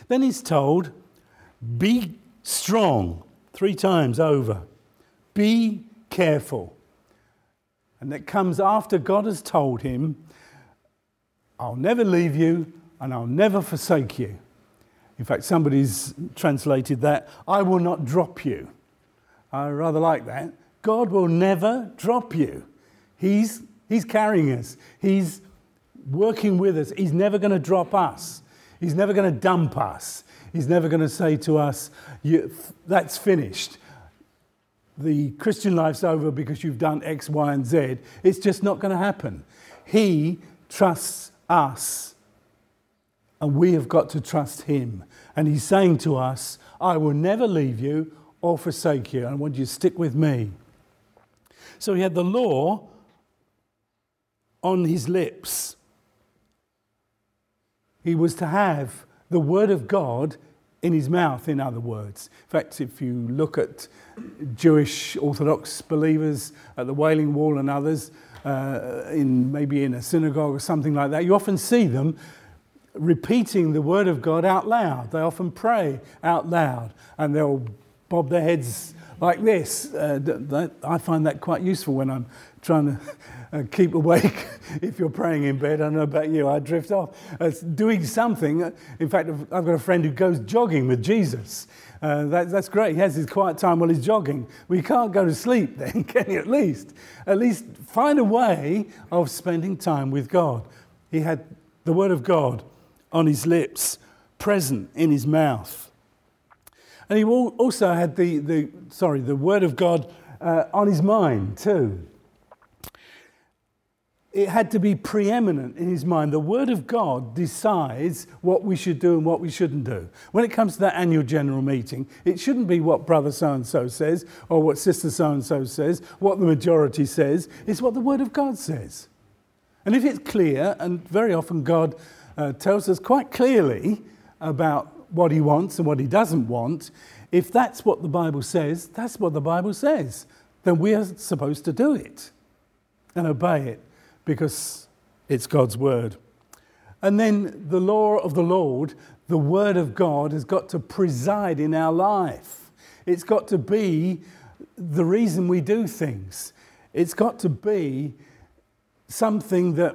Then he's told, be strong 3 times over. Be careful. And that comes after God has told him, I'll never leave you and I'll never forsake you. In fact, somebody's translated that, I will not drop you. I rather like that. God will never drop you. He's carrying us. He's working with us. He's never going to drop us. He's never going to dump us. He's never going to say to us, that's finished. The Christian life's over because you've done X, Y, and Z. It's just not going to happen. He trusts us, and we have got to trust him. And he's saying to us, I will never leave you or forsake you. I want you to stick with me. So he had the law on his lips. He was to have the word of God in his mouth, in other words. In fact, if you look at Jewish Orthodox believers at the Wailing Wall and others, maybe in a synagogue or something like that, you often see them repeating the word of God out loud. They often pray out loud, and they'll bob their heads like this. I find that quite useful when I'm trying to keep awake. If you're praying in bed, I don't know about you, I drift off. Doing something. In fact, I've got a friend who goes jogging with Jesus. That's great. He has his quiet time while he's jogging. Well, you can't go to sleep then, can you? At least find a way of spending time with God. He had the word of God on his lips, present in his mouth. And he also had the word of God on his mind too. It had to be preeminent in his mind. The word of God decides what we should do and what we shouldn't do. When it comes to that annual general meeting, it shouldn't be what brother so-and-so says or what sister so-and-so says, what the majority says. It's what the word of God says. And if it's clear, and very often God tells us quite clearly about what he wants and what he doesn't want, if that's what the Bible says, that's what the Bible says. Then we are supposed to do it and obey it because it's God's word. And then the law of the Lord, the word of God, has got to preside in our life. It's got to be the reason we do things. It's got to be something that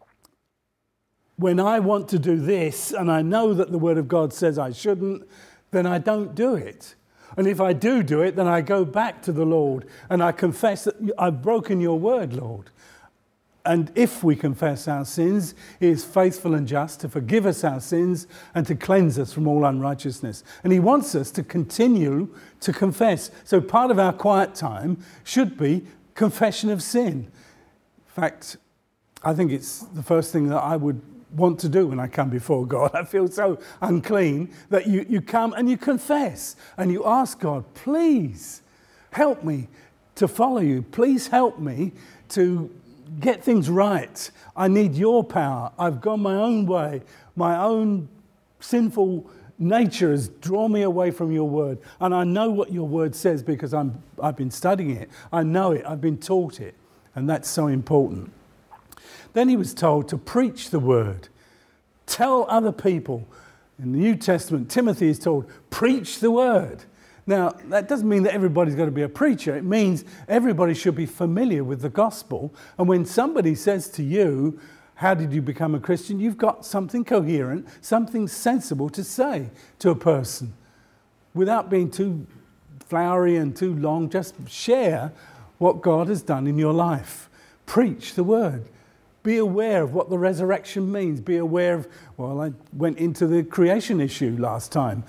when I want to do this and I know that the word of God says I shouldn't, then I don't do it. And if I do it, then I go back to the Lord and I confess that I've broken your word, Lord. And if we confess our sins, he is faithful and just to forgive us our sins and to cleanse us from all unrighteousness. And he wants us to continue to confess. So part of our quiet time should be confession of sin. In fact, I think it's the first thing that I would want to do when I come before God. I feel so unclean that you come and you confess and you ask God, please help me to follow you. Please help me to get things right. I need your power. I've gone my own way. My own sinful nature has drawn me away from your word. And I know what your word says because I've been studying it. I know it. I've been taught it. And that's so important. Then he was told to preach the word. Tell other people. In the New Testament, Timothy is told, preach the word. Now, that doesn't mean that everybody's got to be a preacher. It means everybody should be familiar with the gospel. And when somebody says to you, how did you become a Christian? You've got something coherent, something sensible to say to a person. Without being too flowery and too long, just share what God has done in your life. Preach the word. Be aware of what the resurrection means. Be aware of, well, I went into the creation issue last time.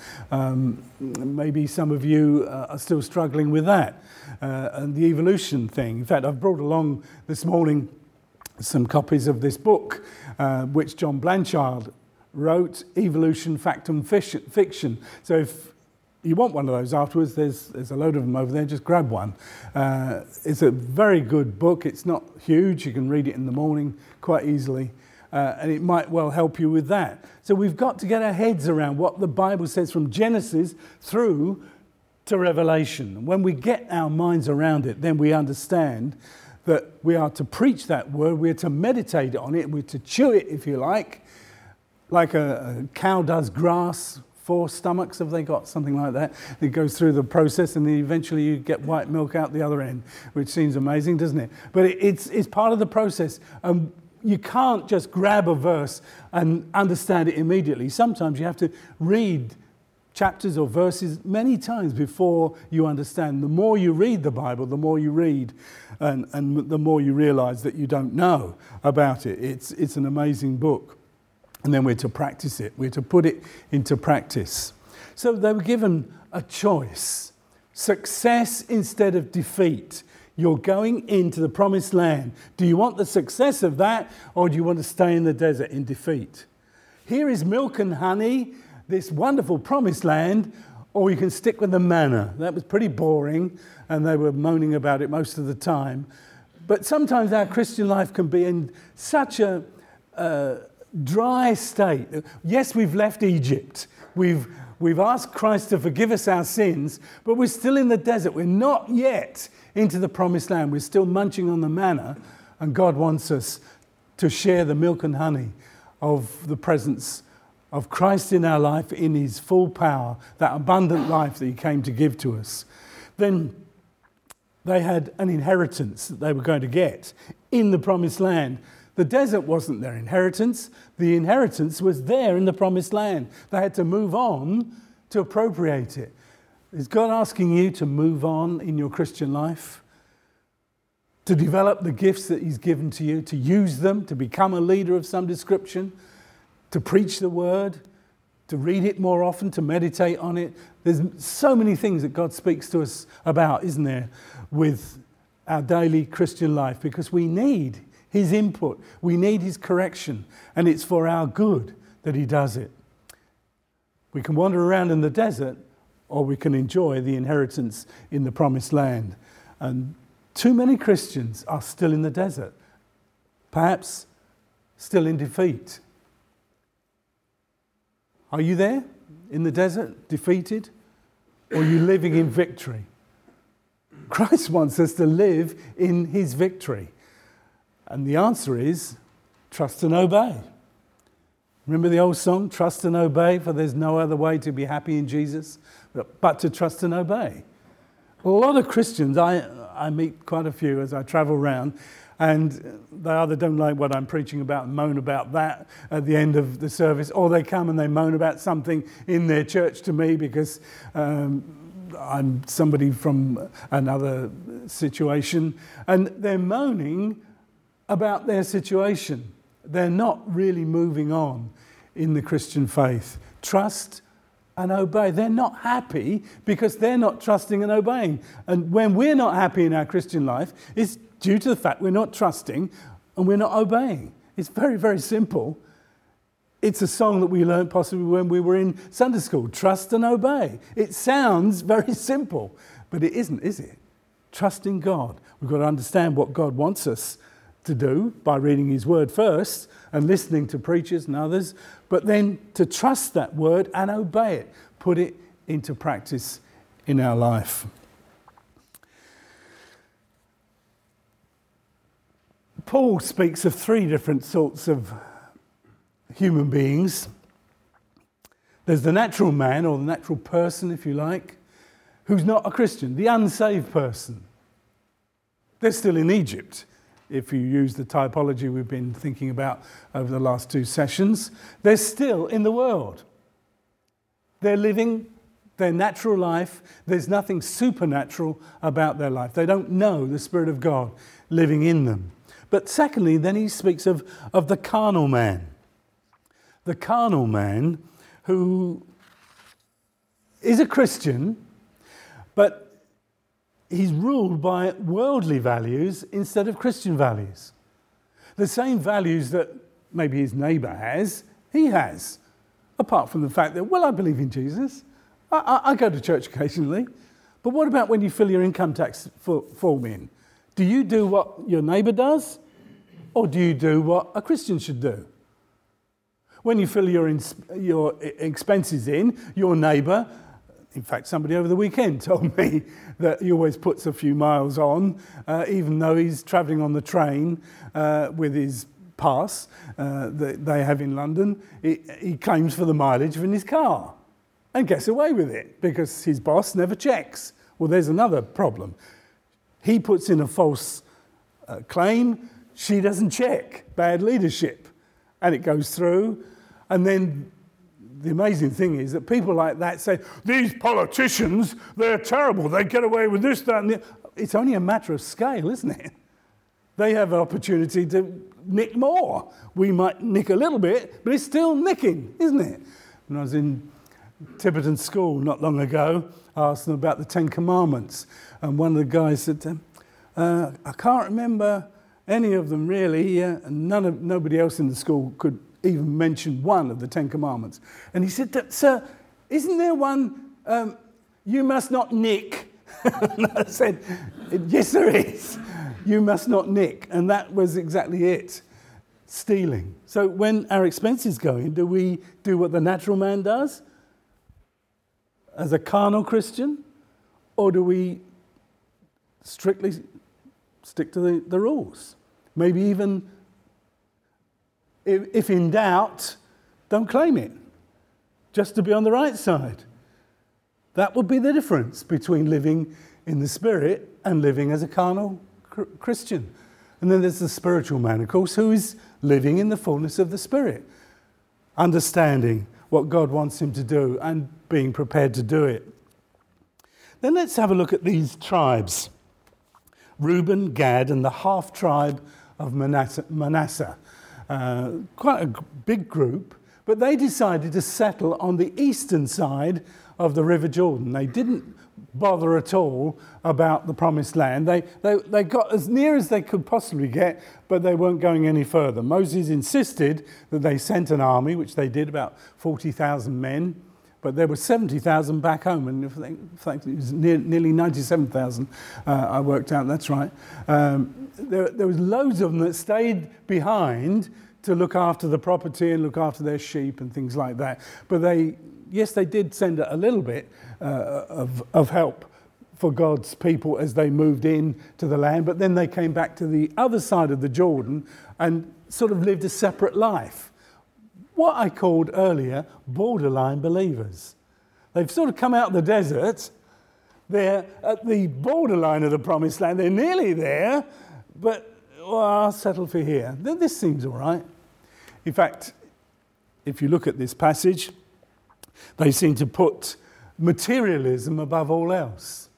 Maybe some of you are still struggling with that. And the evolution thing. In fact, I've brought along this morning some copies of this book, which John Blanchard wrote, Evolution, Fact and Fiction. So if you want one of those afterwards, there's a load of them over there, just grab one. It's a very good book. It's not huge. You can read it in the morning quite easily. And it might well help you with that. So we've got to get our heads around what the Bible says from Genesis through to Revelation. When we get our minds around it, then we understand that we are to preach that word, we're to meditate on it, we're to chew it, if you like a cow does grass, 4 stomachs have they got, something like that. It goes through the process and then eventually you get white milk out the other end, which seems amazing, doesn't it? But it's part of the process. You can't just grab a verse and understand it immediately. Sometimes you have to read chapters or verses many times before you understand. The more you read the Bible, the more you read and the more you realize that you don't know about it. It's an amazing book. And then we're to practice it. We're to put it into practice. So they were given a choice. Success instead of defeat. You're going into the promised land. Do you want the success of that, or do you want to stay in the desert in defeat? Here is milk and honey, this wonderful promised land, or you can stick with the manna. That was pretty boring, and they were moaning about it most of the time. But sometimes our Christian life can be in such a dry state. Yes, we've left Egypt. We've asked Christ to forgive us our sins, but we're still in the desert. We're not yet into the promised land. We're still munching on the manna, and God wants us to share the milk and honey of the presence of Christ in our life in his full power, that abundant life that he came to give to us. Then they had an inheritance that they were going to get in the promised land. The desert wasn't their inheritance. The inheritance was there in the promised land. They had to move on to appropriate it. Is God asking you to move on in your Christian life? To develop the gifts that he's given to you, to use them, to become a leader of some description, to preach the word, to read it more often, to meditate on it. There's so many things that God speaks to us about, isn't there, with our daily Christian life, because we need his input. We need his correction, and it's for our good that he does it. We can wander around in the desert, or we can enjoy the inheritance in the promised land. And too many Christians are still in the desert, perhaps still in defeat. Are you there in the desert, defeated? Or are you living in victory? Christ wants us to live in his victory. And the answer is, trust and obey. Remember the old song, trust and obey, for there's no other way to be happy in Jesus but to trust and obey. A lot of Christians, I meet quite a few as I travel around, and they either don't like what I'm preaching about and moan about that at the end of the service, or they come and they moan about something in their church to me because I'm somebody from another situation, and they're moaning about their situation. They're not really moving on in the Christian faith. Trust and obey. They're not happy because they're not trusting and obeying. And when we're not happy in our Christian life, it's due to the fact we're not trusting and we're not obeying. It's very, very simple. It's a song that we learned possibly when we were in Sunday school. Trust and obey. It sounds very simple, but it isn't, is it? Trusting God. We've got to understand what God wants us to do by reading his word first and listening to preachers and others, but then to trust that word and obey it, put it into practice in our life. Paul speaks of 3 different sorts of human beings. There's the natural man, or the natural person, if you like, who's not a Christian, the unsaved person. They're still in Egypt. If you use the typology we've been thinking about over the last 2 sessions, they're still in the world. They're living their natural life. There's nothing supernatural about their life. They don't know the Spirit of God living in them. But secondly, then he speaks of the carnal man. The carnal man who is a Christian, but he's ruled by worldly values instead of Christian values. The same values that maybe his neighbour has, he has. Apart from the fact that, well, I believe in Jesus. I go to church occasionally. But what about when you fill your income tax form in? Do you do what your neighbour does? Or do you do what a Christian should do? When you fill your expenses in, your neighbour, in fact, somebody over the weekend told me that he always puts a few miles on, even though he's travelling on the train with his pass that they have in London. He claims for the mileage in his car. and gets away with it because his boss never checks. Well, there's another problem. He puts in a false claim. She doesn't check. Bad leadership. And it goes through. And then the amazing thing is that people like that say, these politicians, they're terrible. They get away with this, that, and the... It's only a matter of scale, isn't it? They have an opportunity to nick more. We might nick a little bit, but it's still nicking, isn't it? When I was in Tiverton School not long ago, I asked them about the Ten Commandments. And one of the guys said, I can't remember any of them really. And nobody else in the school could even mention one of the Ten Commandments. And he said, sir, isn't there one, you must not nick? And I said, yes, there is. You must not nick. And that was exactly it. Stealing. So when our expenses go in, do we do what the natural man does as a carnal Christian? Or do we strictly stick to the rules? Maybe even, if in doubt, don't claim it. Just to be on the right side. That would be the difference between living in the Spirit and living as a carnal Christian. And then there's the spiritual man, of course, who is living in the fullness of the Spirit, understanding what God wants him to do and being prepared to do it. Then let's have a look at these tribes. Reuben, Gad, and the half-tribe of Manasseh. Quite a big group, but they decided to settle on the eastern side of the River Jordan. They didn't bother at all about the promised land. They got as near as they could possibly get, but they weren't going any further. Moses insisted that they sent an army, which they did, about 40,000 men, but there were 70,000 back home, and in fact it was nearly 97,000, I worked out, that's right. There was loads of them that stayed behind to look after the property and look after their sheep and things like that. But they did send a little bit of help for God's people as they moved in to the land, but then they came back to the other side of the Jordan and sort of lived a separate life. What I called earlier borderline believers. They've sort of come out of the desert. They're at the borderline of the promised land. They're nearly there, but I'll settle for here. This seems all right. In fact, if you look at this passage, they seem to put materialism above all else.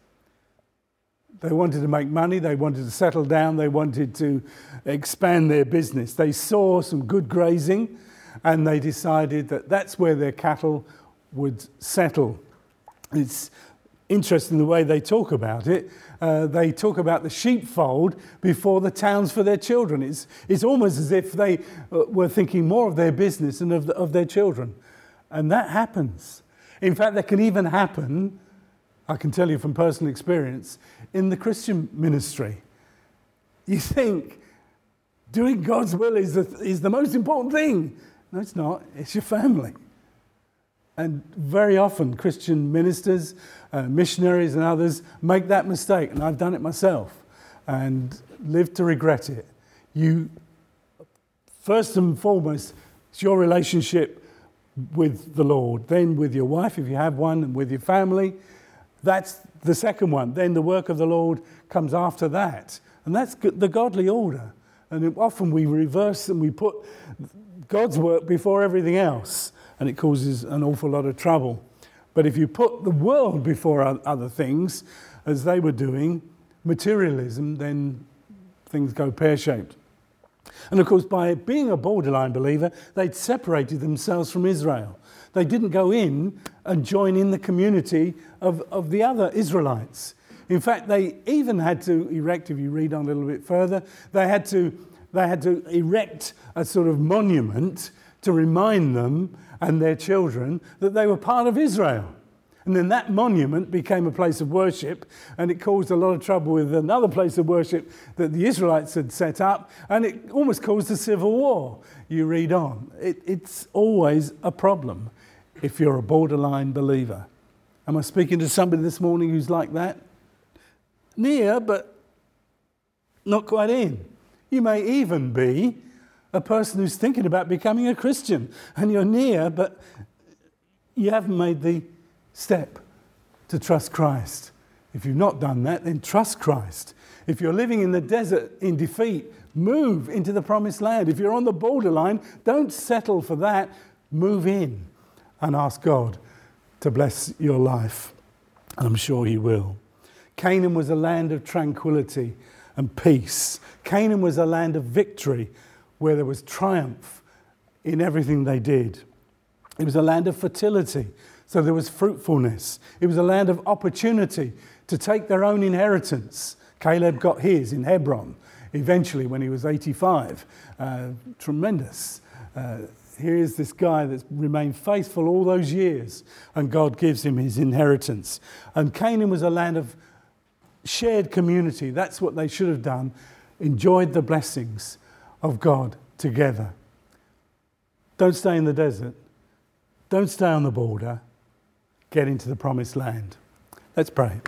They wanted to make money, they wanted to settle down, they wanted to expand their business. They saw some good grazing and they decided that that's where their cattle would settle. It's interesting the way they talk about it. They talk about the sheepfold before the towns for their children. It's almost as if they were thinking more of their business and of their children. And that happens. In fact, that can even happen, I can tell you from personal experience, in the Christian ministry. You think doing God's will is the most important thing. No, it's not. It's your family. And very often Christian ministers, missionaries and others make that mistake. And I've done it myself and lived to regret it. You, first and foremost, it's your relationship with the Lord, then with your wife, if you have one, and with your family. That's the second one. Then the work of the Lord comes after that. And that's the godly order. And often we reverse and we put God's work before everything else, and it causes an awful lot of trouble. But if you put the world before other things, as they were doing, materialism, then things go pear-shaped. And of course, by being a borderline believer, they'd separated themselves from Israel. They didn't go in and join in the community of the other Israelites. In fact, they even had to erect, if you read on a little bit further, they had to erect a sort of monument to remind them and their children that they were part of Israel. And then that monument became a place of worship, and it caused a lot of trouble with another place of worship that the Israelites had set up, and it almost caused a civil war. You read on. It's always a problem if you're a borderline believer. Am I speaking to somebody this morning who's like that? Near, but not quite in. You may even be a person who's thinking about becoming a Christian, and you're near, but you haven't made the step to trust Christ. If you've not done that, then trust Christ. If you're living in the desert in defeat, move into the promised land. If you're on the borderline, don't settle for that. Move in and ask God to bless your life. And I'm sure he will. Canaan was a land of tranquility and peace. Canaan was a land of victory where there was triumph in everything they did. It was a land of fertility, so there was fruitfulness. It was a land of opportunity to take their own inheritance. Caleb got his in Hebron eventually when he was 85. Tremendous. Here is this guy that's remained faithful all those years, and God gives him his inheritance. And Canaan was a land of shared community. That's what they should have done. Enjoyed the blessings of God together. Don't stay in the desert. Don't stay on the border. Get into the promised land. Let's pray.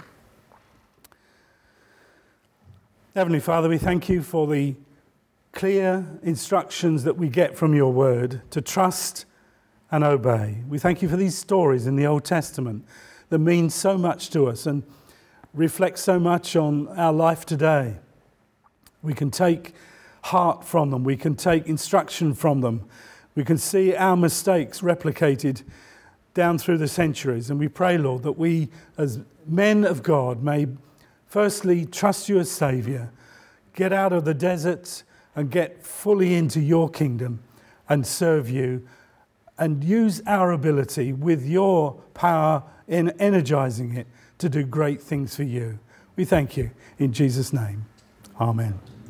Heavenly Father, we thank you for the clear instructions that we get from your word to trust and obey. We thank you for these stories in the Old Testament that mean so much to us and reflect so much on our life today. We can take heart from them. We can take instruction from them. We can see our mistakes replicated down through the centuries. And we pray, Lord, that we as men of God may firstly trust you as Saviour, get out of the desert and get fully into your kingdom and serve you, and use our ability with your power in energizing it to do great things for you. We thank you in Jesus' name. Amen.